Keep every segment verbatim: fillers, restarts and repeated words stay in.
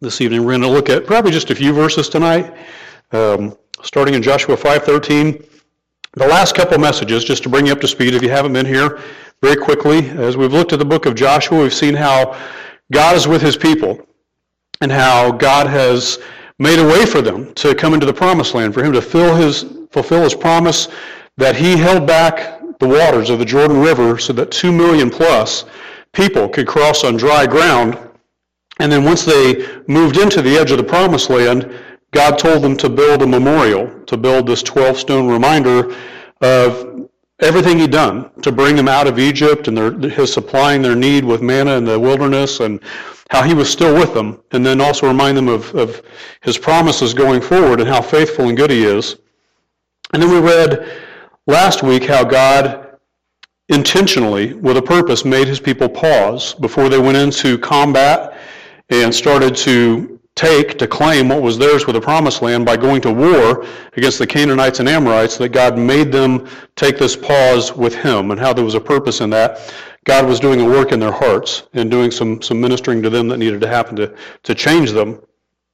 this evening. We're going to look at probably just a few verses tonight, um, starting in Joshua five thirteen. The last couple messages, just to bring you up to speed if you haven't been here, very quickly. As we've looked at the book of Joshua, we've seen how God is with his people and how God has made a way for them to come into the promised land, for him to fill his, fulfill his promise that he held back the waters of the Jordan River so that two million plus people could cross on dry ground. And then once they moved into the edge of the promised land, God told them to build a memorial, to build this twelve-stone reminder of everything he'd done to bring them out of Egypt and their, his supplying their need with manna in the wilderness and how he was still with them, and then also remind them of, of his promises going forward and how faithful and good he is. And then we read last week how God intentionally, with a purpose, made his people pause before they went into combat and started to take, to claim what was theirs with the promised land by going to war against the Canaanites and Amorites, that God made them take this pause with him, and how there was a purpose in that. God was doing a work in their hearts and doing some, some ministering to them that needed to happen to, to change them.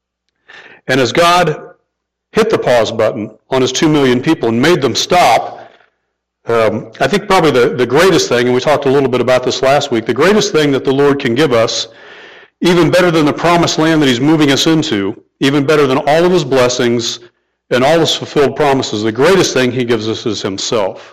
And as God hit the pause button on his two million people and made them stop, um, I think probably the, the greatest thing, and we talked a little bit about this last week, the greatest thing that the Lord can give us, even better than the promised land that he's moving us into, even better than all of his blessings and all his fulfilled promises, the greatest thing he gives us is himself.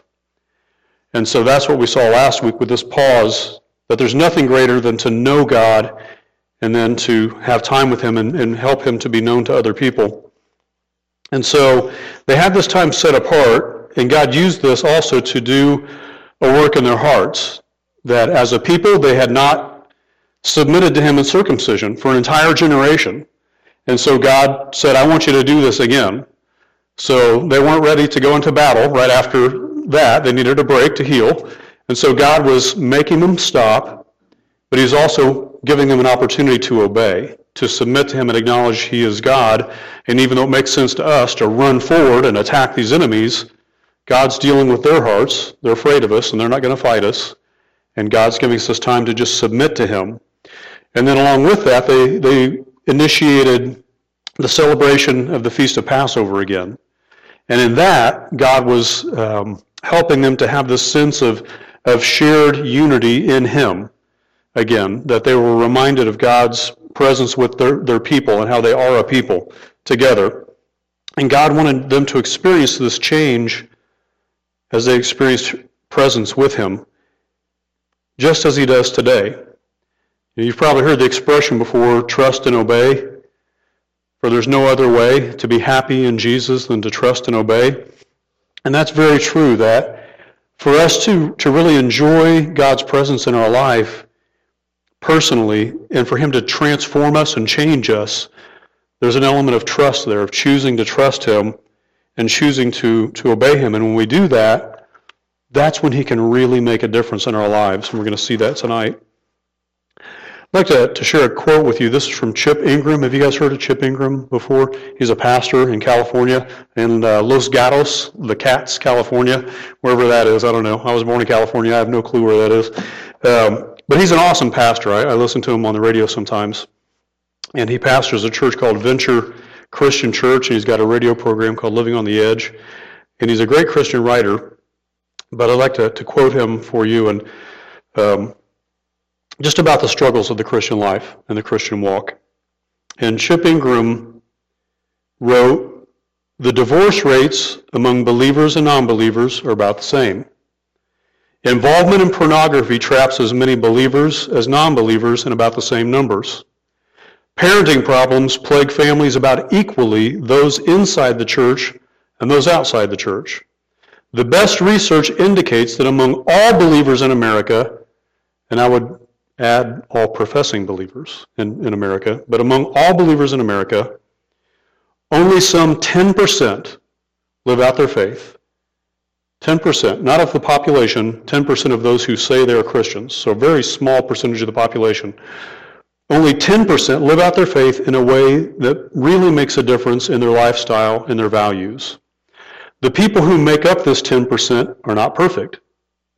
And so that's what we saw last week with this pause, that there's nothing greater than to know God and then to have time with him and, and help him to be known to other people. And so they had this time set apart, and God used this also to do a work in their hearts, that as a people they had not submitted to him in circumcision for an entire generation. And so God said, I want you to do this again. So they weren't ready to go into battle right after that. They needed a break to heal. And so God was making them stop, but he's also giving them an opportunity to obey, to submit to him and acknowledge he is God. And even though it makes sense to us to run forward and attack these enemies, God's dealing with their hearts. They're afraid of us and they're not going to fight us. And God's giving us this time to just submit to him. And then along with that, they, they initiated the celebration of the Feast of Passover again. And in that, God was um, helping them to have this sense of, of shared unity in him again, that they were reminded of God's presence with their, their people and how they are a people together. And God wanted them to experience this change as they experienced presence with him, just as he does today. You've probably heard the expression before, trust and obey. For there's no other way to be happy in Jesus than to trust and obey. And that's very true, that for us to, to really enjoy God's presence in our life personally, and for him to transform us and change us, there's an element of trust there, of choosing to trust him and choosing to, to obey him. And when we do that, that's when he can really make a difference in our lives. And we're going to see that tonight. I'd like to, to share a quote with you. This is from Chip Ingram. Have you guys heard of Chip Ingram before? He's a pastor in California, in uh, Los Gatos, the Cats, California, wherever that is. I don't know. I was born in California. I have no clue where that is. Um, but he's an awesome pastor. I, I listen to him on the radio sometimes. And he pastors a church called Venture Christian Church, and he's got a radio program called Living on the Edge. And he's a great Christian writer. But I'd like to, to quote him for you, and um, just about the struggles of the Christian life and the Christian walk. And Chip Ingram wrote, the divorce rates among believers and non-believers are about the same. Involvement in pornography traps as many believers as non-believers in about the same numbers. Parenting problems plague families about equally, those inside the church and those outside the church. The best research indicates that among all believers in America, and I would add all professing believers in, in America, but among all believers in America, only some ten percent live out their faith. ten percent, not of the population, ten percent of those who say they're Christians, so a very small percentage of the population. Only ten percent live out their faith in a way that really makes a difference in their lifestyle and their values. The people who make up this ten percent are not perfect.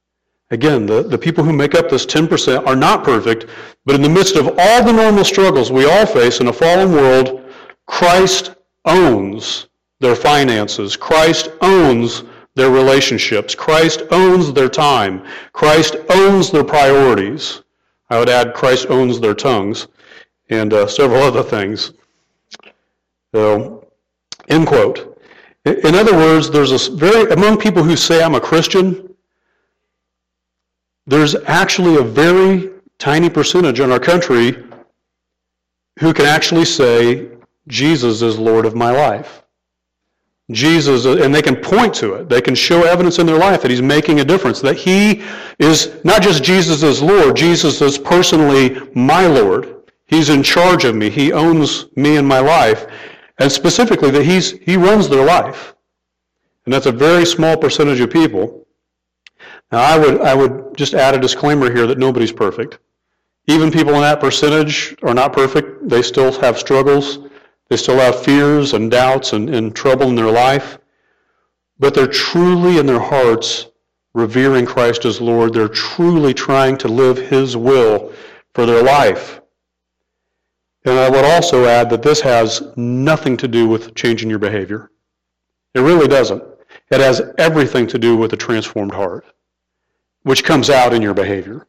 Again, the, the people who make up this ten percent are not perfect, but in the midst of all the normal struggles we all face in a fallen world, Christ owns their finances. Christ owns their relationships. Christ owns their time. Christ owns their priorities. I would add Christ owns their tongues and uh, several other things. So, end quote. In other words, there's a very, among people who say I'm a Christian, there's actually a very tiny percentage in our country who can actually say, Jesus is Lord of my life. Jesus, and they can point to it. They can show evidence in their life that he's making a difference, that he is not just Jesus as Lord, Jesus is personally my Lord. He's in charge of me. He owns me and my life. And specifically that he's he runs their life. And that's a very small percentage of people. Now I would I would just add a disclaimer here that nobody's perfect. Even people in that percentage are not perfect. They still have struggles. They still have fears and doubts and, and trouble in their life. But they're truly in their hearts revering Christ as Lord. They're truly trying to live his will for their life. And I would also add that this has nothing to do with changing your behavior. It really doesn't. It has everything to do with a transformed heart, which comes out in your behavior.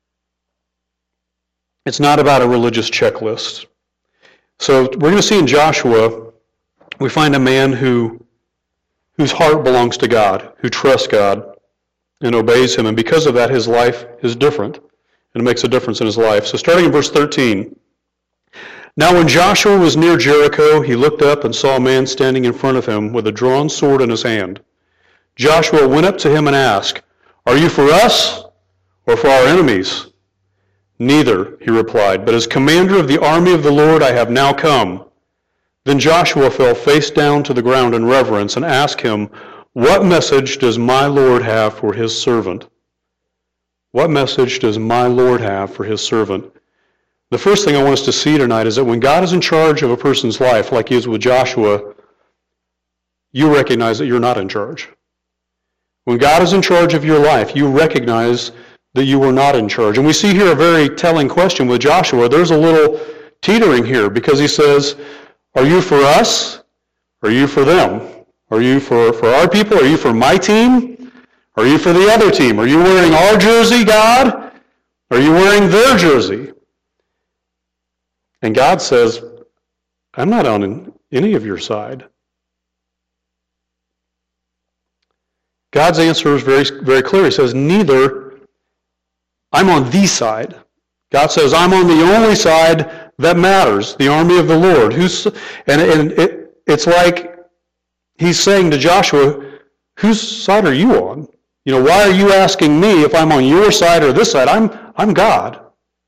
It's not about a religious checklist. So we're going to see in Joshua, we find a man who whose heart belongs to God, who trusts God and obeys him. And because of that, his life is different. And it makes a difference in his life. So starting in verse thirteen. Now when Joshua was near Jericho, he looked up and saw a man standing in front of him with a drawn sword in his hand. Joshua went up to him and asked, Are you for us or for our enemies? Neither, he replied, but as commander of the army of the Lord I have now come. Then Joshua fell face down to the ground in reverence and asked him, What message does my Lord have for his servant? What message does my Lord have for his servant? The first thing I want us to see tonight is that when God is in charge of a person's life, like he is with Joshua, you recognize that you're not in charge. When God is in charge of your life, you recognize that you were not in charge. And we see here a very telling question with Joshua. There's a little teetering here because he says, Are you for us? Or are you for them? Are you for, for our people? Are you for my team? Are you for the other team? Are you wearing our jersey, God? Are you wearing their jersey? And God says, I'm not on any of your side. God's answer is very, very clear. He says, neither, I'm on the side. God says, I'm on the only side that matters, the army of the Lord. Who's, and and it, it's like he's saying to Joshua, whose side are you on? You know, why are you asking me if I'm on your side or this side? I'm, I'm God.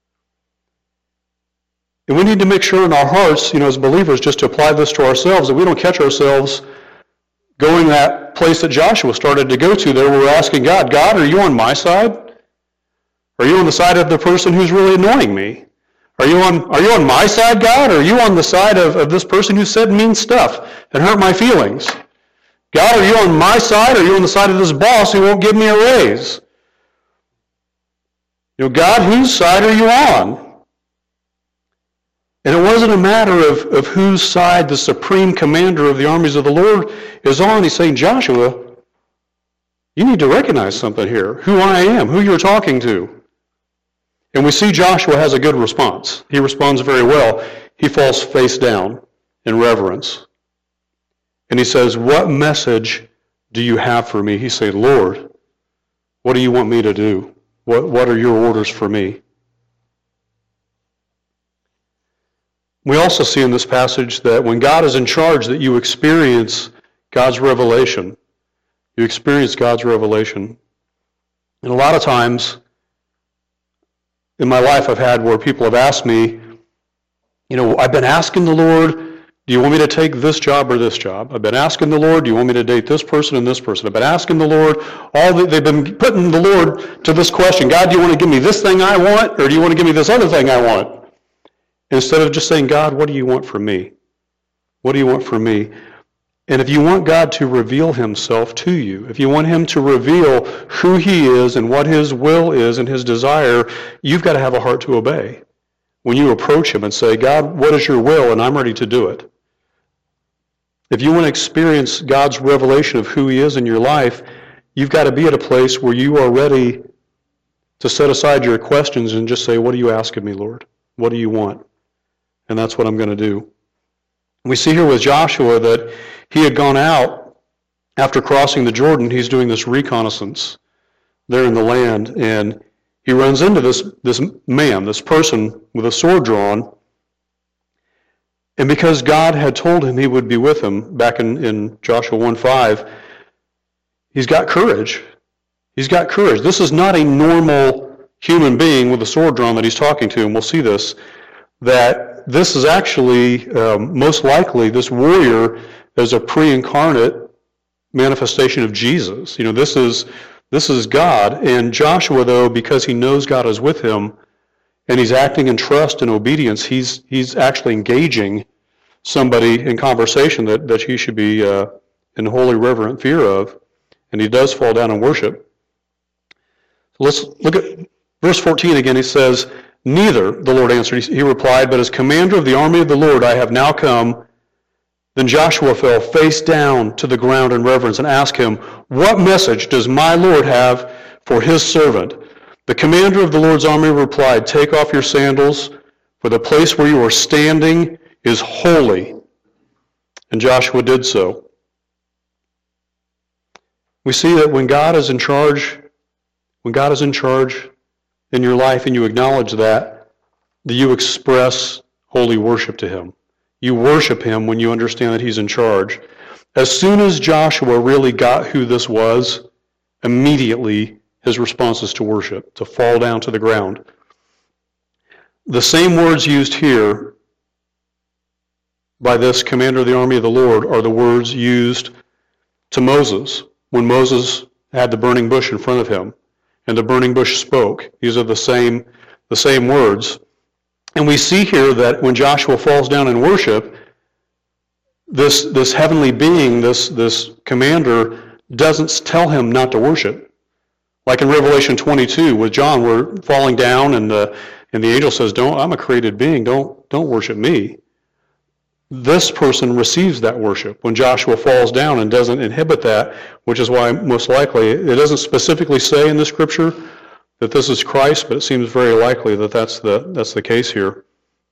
And we need to make sure in our hearts, you know, as believers, just to apply this to ourselves, that we don't catch ourselves going that place that Joshua started to go to there. We're asking God, God, are you on my side? Are you on the side of the person who's really annoying me? Are you on, are you on my side, God? Or are you on the side of, of this person who said mean stuff and hurt my feelings? God, are you on my side? Or are you on the side of this boss who won't give me a raise? You know, God, whose side are you on? And it wasn't a matter of, of whose side the supreme commander of the armies of the Lord is on. He's saying, Joshua, you need to recognize something here, who I am, who you're talking to. And we see Joshua has a good response. He responds very well. He falls face down in reverence. And he says, what message do you have for me? He said, Lord, what do you want me to do? What, what are your orders for me? We also see in this passage that when God is in charge, that you experience God's revelation. You experience God's revelation. And a lot of times in my life I've had where people have asked me, you know, I've been asking the Lord, do you want me to take this job or this job? I've been asking the Lord, do you want me to date this person and this person? I've been asking the Lord, all the, they've been putting the Lord to this question, God, do you want to give me this thing I want, or do you want to give me this other thing I want? Instead of just saying, God, what do you want from me? What do you want from me? And if you want God to reveal himself to you, if you want him to reveal who he is and what his will is and his desire, you've got to have a heart to obey. When you approach him and say, God, what is your will? And I'm ready to do it. If you want to experience God's revelation of who he is in your life, you've got to be at a place where you are ready to set aside your questions and just say, what are you asking me, Lord? What do you want? And that's what I'm going to do. We see here with Joshua that he had gone out after crossing the Jordan. He's doing this reconnaissance there in the land, and he runs into this, this man, this person with a sword drawn. And because God had told him he would be with him back in, in Joshua one five, he's got courage. He's got courage. This is not a normal human being with a sword drawn that he's talking to, and we'll see this, that this is actually, um, most likely, this warrior is a pre-incarnate manifestation of Jesus. You know, this is this is God. And Joshua, though, because he knows God is with him, and he's acting in trust and obedience, he's he's actually engaging somebody in conversation that, that he should be uh, in holy reverent fear of, and he does fall down and worship. So let's look at verse fourteen again. He says, neither, the Lord answered, he replied, but as commander of the army of the Lord I have now come. Then Joshua fell face down to the ground in reverence and asked him, what message does my Lord have for his servant? The commander of the Lord's army replied, take off your sandals, for the place where you are standing is holy. And Joshua did so. We see that when God is in charge, when God is in charge in your life and you acknowledge that, that you express holy worship to him. You worship him when you understand that he's in charge. As soon as Joshua really got who this was, immediately his response is to worship, to fall down to the ground. The same words used here by this commander of the army of the Lord are the words used to Moses when Moses had the burning bush in front of him and the burning bush spoke. These are the same, the same words. And we see here that when Joshua falls down in worship, this, this heavenly being, this, this commander, doesn't tell him not to worship. Like in Revelation twenty-two with John, we're falling down and the, and the angel says, "Don't, I'm a created being, don't, don't worship me." This person receives that worship when Joshua falls down and doesn't inhibit that, which is why most likely, it doesn't specifically say in the scripture that this is Christ, but it seems very likely that that's the, that's the case here.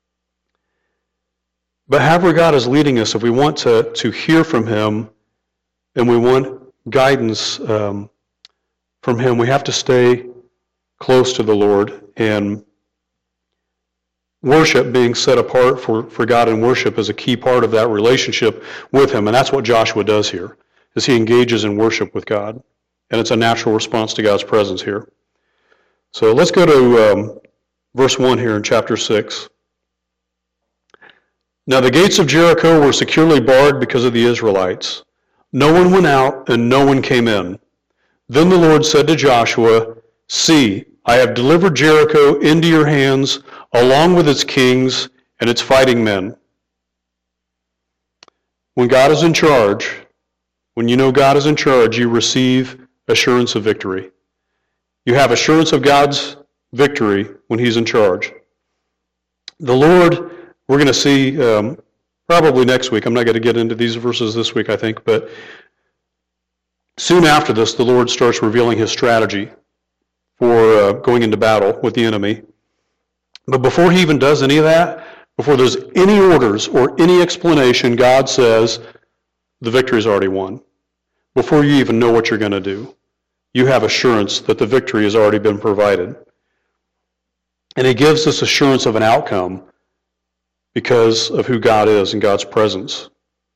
But however God is leading us, if we want to, to hear from him and we want guidance um, from him, we have to stay close to the Lord. And worship, being set apart for, for God in worship, is a key part of that relationship with him. And that's what Joshua does here, is he engages in worship with God. And it's a natural response to God's presence here. So let's go to um, verse one here in chapter six. Now the gates of Jericho were securely barred because of the Israelites. No one went out and no one came in. Then the Lord said to Joshua, "See, I have delivered Jericho into your hands, along with its kings and its fighting men." When God is in charge, when you know God is in charge, you receive assurance of victory. You have assurance of God's victory when he's in charge. The Lord, we're going to see um, probably next week. I'm not going to get into these verses this week, I think, but soon after this, the Lord starts revealing his strategy for uh, going into battle with the enemy. But before he even does any of that, before there's any orders or any explanation, God says, the victory's already won. Before you even know what you're going to do, you have assurance that the victory has already been provided. And he gives this assurance of an outcome because of who God is and God's presence.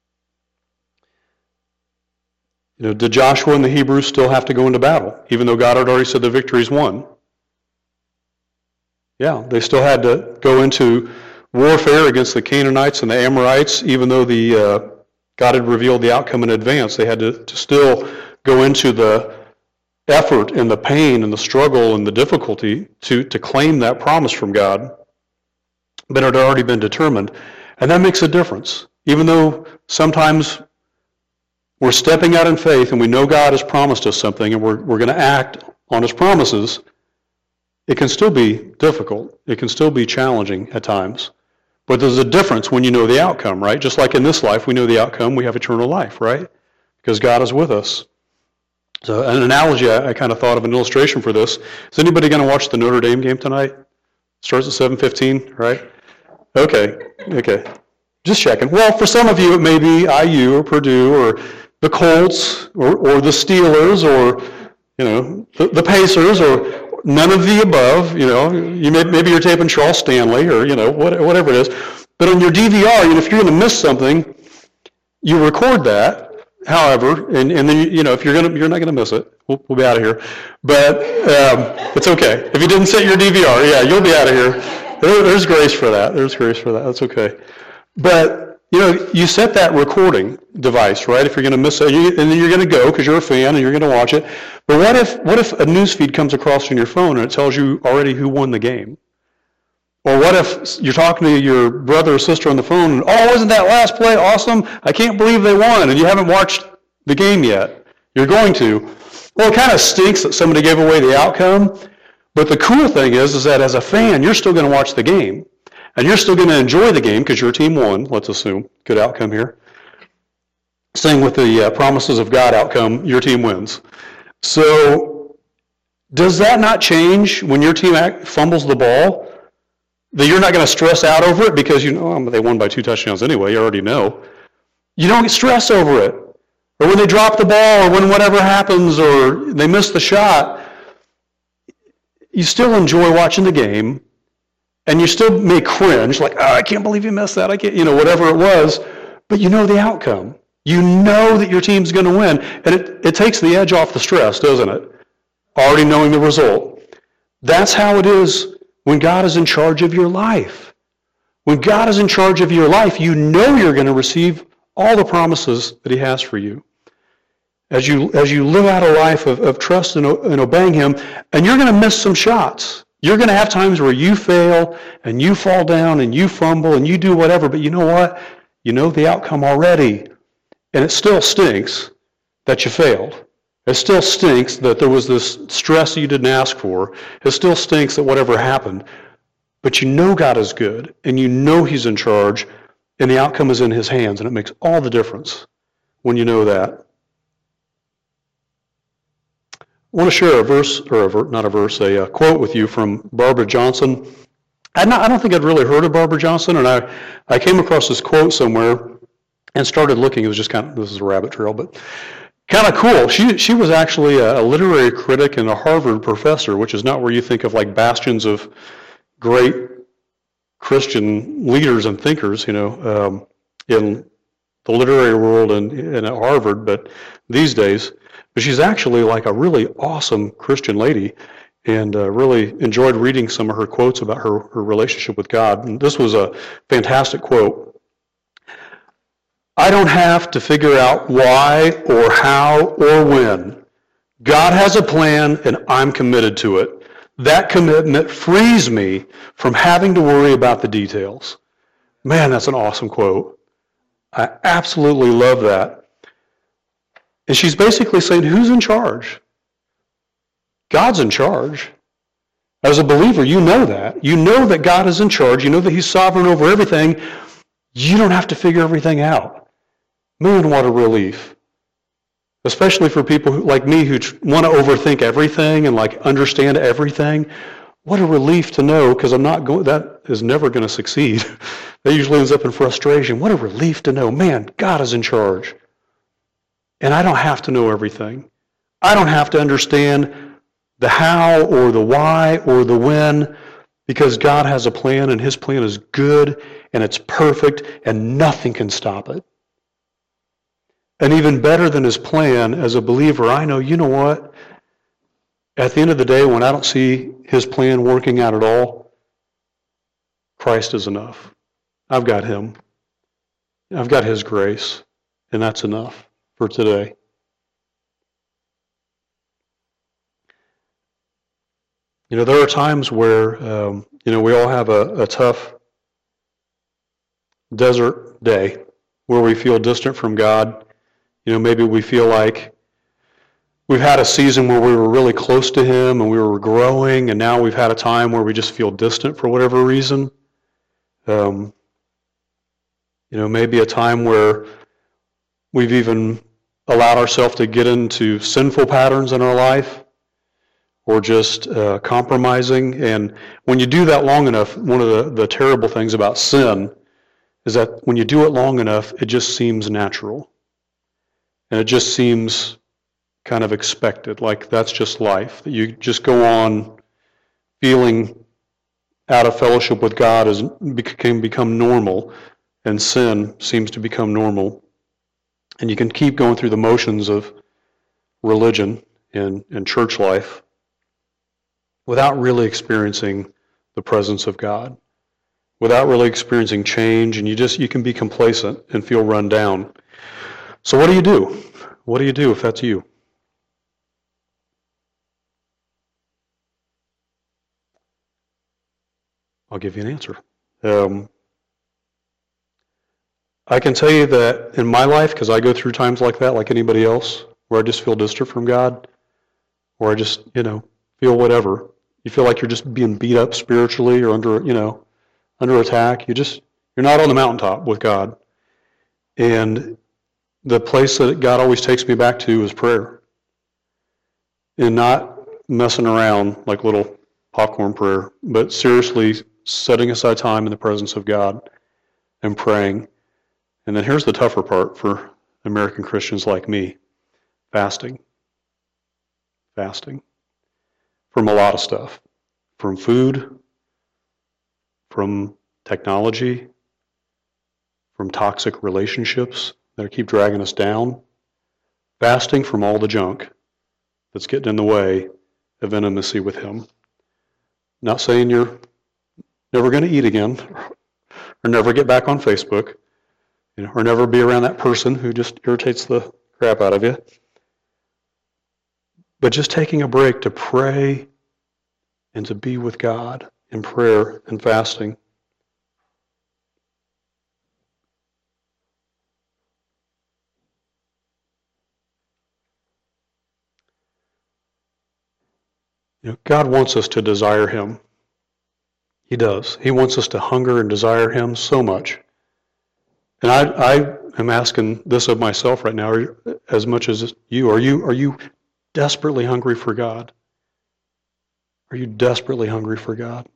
You know, did Joshua and the Hebrews still have to go into battle, even though God had already said the victory's won? Yeah, they still had to go into warfare against the Canaanites and the Amorites, even though the uh, God had revealed the outcome in advance. They had to, to still go into the effort and the pain and the struggle and the difficulty to, to claim that promise from God. But it had already been determined. And that makes a difference. Even though sometimes we're stepping out in faith and we know God has promised us something and we're, we're going to act on his promises, it can still be difficult. It can still be challenging at times. But there's a difference when you know the outcome, right? Just like in this life, we know the outcome, we have eternal life, right? Because God is with us. So an analogy, I, I kind of thought of an illustration for this. Is anybody going to watch the Notre Dame game tonight? Starts at seven fifteen, right? Okay, okay. Just checking. Well, for some of you, it may be I U or Purdue or the Colts or, or the Steelers or, you know, the, the Pacers or none of the above. You know, you may, maybe you're taping Charles Stanley or, you know, what, whatever it is. But on your D V R, you know, if you're going to miss something, you record that. However, and, and then, you, you know, if you're going to, you're not going to miss it. We'll, we'll be out of here. But um, it's okay. If you didn't set your D V R, yeah, you'll be out of here. There, there's grace for that. There's grace for that. That's okay. But, you know, you set that recording device, right? If you're going to miss it, you, and then you're going to go because you're a fan and you're going to watch it. But what if what if a news feed comes across on your phone and it tells you already who won the game? Or what if you're talking to your brother or sister on the phone and, oh, wasn't that last play awesome? I can't believe they won, and you haven't watched the game yet. You're going to. Well, it kind of stinks that somebody gave away the outcome. But the cool thing is, is that as a fan, you're still going to watch the game. And you're still going to enjoy the game because your team won, let's assume. Good outcome here. Same with the uh, promises of God outcome, your team wins. So does that not change when your team act, fumbles the ball? That you're not going to stress out over it because you know oh, they won by two touchdowns anyway, you already know. You don't stress over it. Or when they drop the ball or when whatever happens or they miss the shot, you still enjoy watching the game. And you still may cringe, like, oh, I can't believe you missed that. I can't, you know, whatever it was. But you know the outcome. You know that your team's going to win. And it, it takes the edge off the stress, doesn't it? Already knowing the result. That's how it is when God is in charge of your life. When God is in charge of your life, you know you're going to receive all the promises that he has for you. As you, as you live out a life of, of trust and, and obeying him, and you're going to miss some shots. You're going to have times where you fail and you fall down and you fumble and you do whatever, but you know what? You know the outcome already. And it still stinks that you failed. It still stinks that there was this stress you didn't ask for. It still stinks that whatever happened. But you know God is good and you know he's in charge and the outcome is in his hands, and it makes all the difference when you know that. I want to share a verse, or a ver, not a verse, a, a quote with you from Barbara Johnson. I, not, I don't think I'd really heard of Barbara Johnson, and I, I came across this quote somewhere and started looking. It was just kind of, this is a rabbit trail, but kind of cool. She, she was actually a, a literary critic and a Harvard professor, which is not where you think of like bastions of great Christian leaders and thinkers, you know, um, in the literary world and, and at Harvard, but these days. But she's actually like a really awesome Christian lady, and uh, really enjoyed reading some of her quotes about her, her relationship with God. And this was a fantastic quote. I don't have to figure out why or how or when. God has a plan and I'm committed to it. That commitment frees me from having to worry about the details. Man, that's an awesome quote. I absolutely love that. And she's basically saying, who's in charge? God's in charge. As a believer, you know that. You know that God is in charge. You know that he's sovereign over everything. You don't have to figure everything out. Man, what a relief. Especially for people who, like me who want to overthink everything and like understand everything. What a relief to know, because I'm not going, that is never going to succeed. That usually ends up in frustration. What a relief to know, man, God is in charge. And I don't have to know everything. I don't have to understand the how or the why or the when, because God has a plan and his plan is good and it's perfect and nothing can stop it. And even better than his plan, as a believer, I know, you know what? At the end of the day, when I don't see his plan working out at all, Christ is enough. I've got him. I've got his grace, and that's enough for today. You know, there are times where, um, you know, we all have a, a tough desert day where we feel distant from God You know, maybe we feel like we've had a season where we were really close to Him and we were growing, and now we've had a time where we just feel distant for whatever reason. Um, you know, maybe a time where we've even allowed ourselves to get into sinful patterns in our life, or just uh, compromising. And when you do that long enough, one of the, the terrible things about sin is that when you do it long enough, it just seems natural. And it just seems kind of expected, like that's just life. That you just go on feeling out of fellowship with God as can become normal, and sin seems to become normal. And you can keep going through the motions of religion and, and church life without really experiencing the presence of God, without really experiencing change, and you just you can be complacent and feel run down. So what do you do? What do you do if that's you? I'll give you an answer. Um, I can tell you that in my life, because I go through times like that, like anybody else, where I just feel distant from God, or I just, you know, feel whatever. You feel like you're just being beat up spiritually or under, you know, under attack. You just, you're not on the mountaintop with God. And the place that God always takes me back to is prayer. And not messing around like little popcorn prayer, but seriously setting aside time in the presence of God and praying. And then here's the tougher part for American Christians like me: fasting. Fasting. From a lot of stuff. From food, from technology, from toxic relationships that keep dragging us down. Fasting from all the junk that's getting in the way of intimacy with Him. Not saying you're never going to eat again, or never get back on Facebook, you know, or never be around that person who just irritates the crap out of you. But just taking a break to pray and to be with God in prayer and fasting. You know, God wants us to desire Him. He does. He wants us to hunger and desire Him so much. And I, I am asking this of myself right now, are you, as much as you. Are you, are you desperately hungry for God? Are you desperately hungry for God?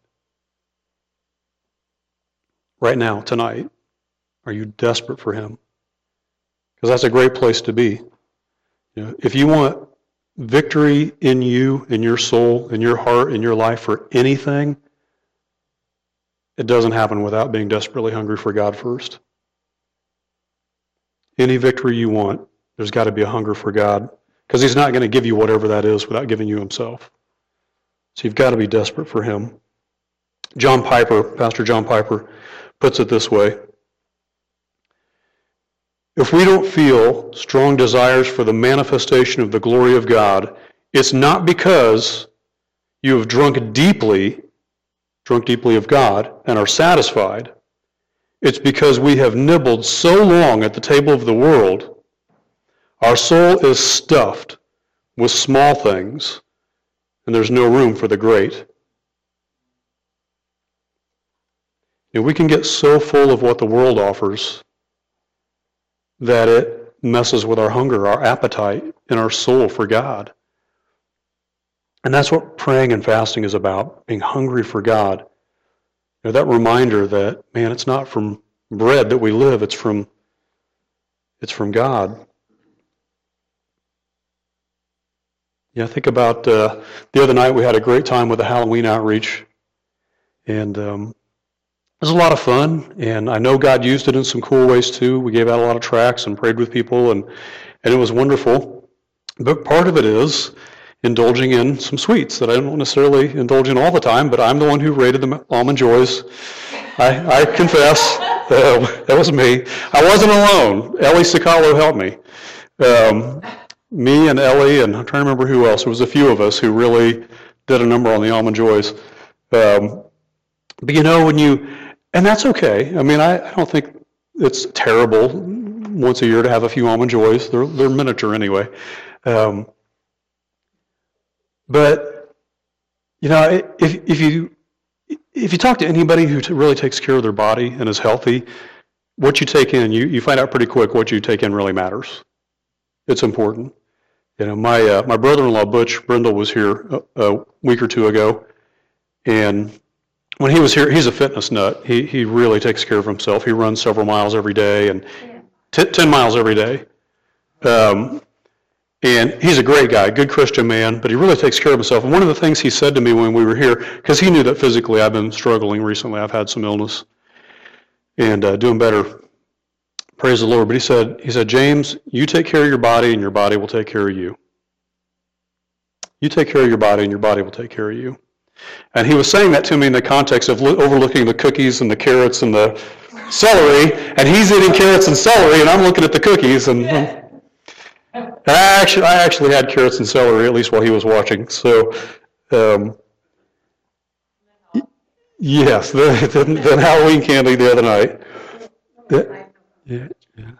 Right now, tonight, are you desperate for Him? Because that's a great place to be. You know, if you want victory in you, in your soul, in your heart, in your life for anything, it doesn't happen without being desperately hungry for God first. Any victory you want, there's got to be a hunger for God, because He's not going to give you whatever that is without giving you Himself. So you've got to be desperate for Him. John Piper, Pastor John Piper, puts it this way: if we don't feel strong desires for the manifestation of the glory of God, it's not because you have drunk deeply, drunk deeply of God and are satisfied. It's because we have nibbled so long at the table of the world, our soul is stuffed with small things, and there's no room for the great. You know, we can get so full of what the world offers that it messes with our hunger, our appetite, and our soul for God. And that's what praying and fasting is about, being hungry for God. You know, that reminder that, man, it's not from bread that we live, it's from it's from God. Yeah, think about uh, the other night we had a great time with the Halloween outreach, and um, it was a lot of fun, and I know God used it in some cool ways too. We gave out a lot of tracts and prayed with people, and, and it was wonderful. But part of it is indulging in some sweets that I don't necessarily indulge in all the time, but I'm the one who rated the Almond Joys. I, I confess, uh, that was me. I wasn't alone. Ellie Sicalo helped me. Um, me and Ellie, and I'm trying to remember who else. There was a few of us who really did a number on the Almond Joys. Um, but you know, when you, and that's okay. I mean, I, I don't think it's terrible once a year to have a few Almond Joys. They're, they're miniature anyway. Um, but, you know, if, if you if you talk to anybody who t- really takes care of their body and is healthy, what you take in, you, you find out pretty quick what you take in really matters. It's important. You know, my uh, my brother-in-law, Butch Brindle, was here a, a week or two ago, and when he was here, he's a fitness nut. He he really takes care of himself. He runs several miles every day, and t- ten miles every day. Um, and he's a great guy, good Christian man, but he really takes care of himself. And one of the things he said to me when we were here, because he knew that physically I've been struggling recently, I've had some illness, and uh, doing better. Praise the Lord. But he said, he said, James, you take care of your body and your body will take care of you. You take care of your body and your body will take care of you. And he was saying that to me in the context of lo- overlooking the cookies and the carrots and the celery, and he's eating carrots and celery, and I'm looking at the cookies. And, and I actually, I actually had carrots and celery, at least while he was watching. So, um, yes, the, the, the Halloween candy the other night. The, Yeah, yeah.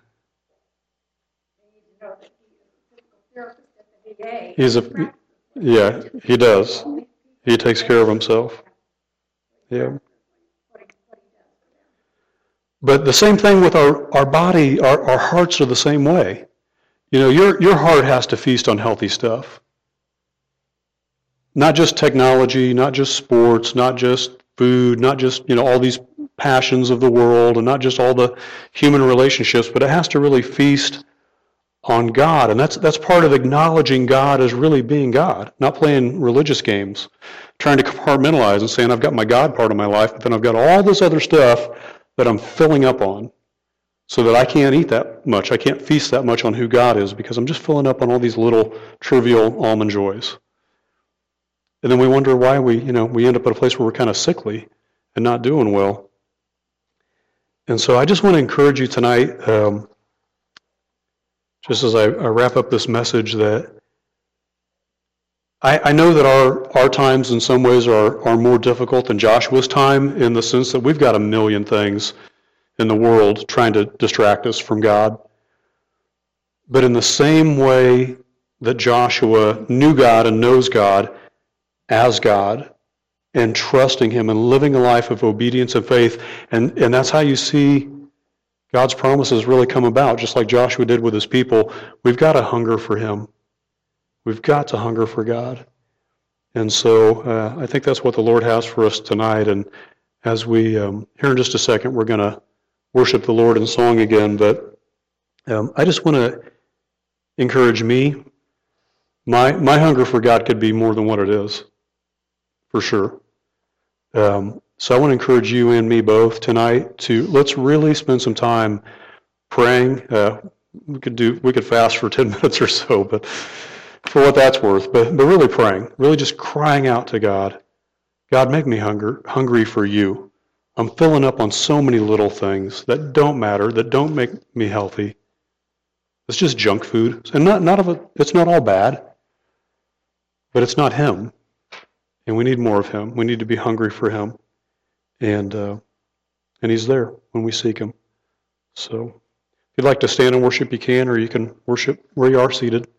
He's a, yeah, he does. He takes care of himself. Yeah. But the same thing with our, our body, our, our hearts are the same way. You know, your your heart has to feast on healthy stuff. Not just technology, not just sports, not just food, not just, you know, all these passions of the world, and not just all the human relationships, but it has to really feast on God. And that's that's part of acknowledging God as really being God, not playing religious games, trying to compartmentalize and saying, I've got my God part of my life, but then I've got all this other stuff that I'm filling up on so that I can't eat that much. I can't feast that much on who God is because I'm just filling up on all these little trivial Almond Joys. And then we wonder why we, you know, we end up at a place where we're kind of sickly and not doing well. And so I just want to encourage you tonight, um, just as I, I wrap up this message, that I, I know that our, our times in some ways are, are more difficult than Joshua's time, in the sense that we've got a million things in the world trying to distract us from God. But in the same way that Joshua knew God and knows God as God, and trusting Him and living a life of obedience and faith, and, and that's how you see God's promises really come about, just like Joshua did with his people. We've got to hunger for Him. We've got to hunger for God. And so uh, I think that's what the Lord has for us tonight. And as we, um, here in just a second, we're going to worship the Lord in song again, but um, I just want to encourage me. My, my hunger for God could be more than what it is, for sure. Um, so I want to encourage you and me both tonight to let's really spend some time praying. Uh, we could do we could fast for ten minutes or so, but for what that's worth. But but really praying, really just crying out to God. God, make me hunger hungry for You. I'm filling up on so many little things that don't matter, that don't make me healthy. It's just junk food, and not not of it. It's not all bad, but it's not Him. And we need more of Him. We need to be hungry for Him. And uh, and He's there when we seek Him. So if you'd like to stand and worship, you can, or you can worship where you are seated.